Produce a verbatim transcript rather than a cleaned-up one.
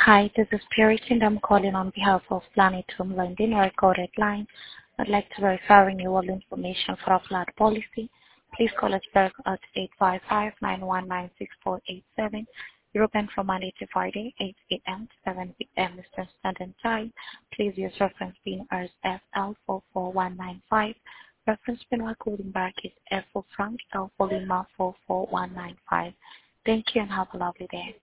Hi, this is Spirit, and I'm calling on behalf of Planet Home London, a recorded line. I'd like to verify renewal information for our flat policy. Please call us back at eight five five, nine one nine, six four eight seven. You're open from Monday to Friday, eight a m to seven p m Eastern Standard Time. Please use reference PIN as F L four four one nine five. Reference PIN while calling back is F for Frank, L for Lima four four one nine five. Thank you and have a lovely day.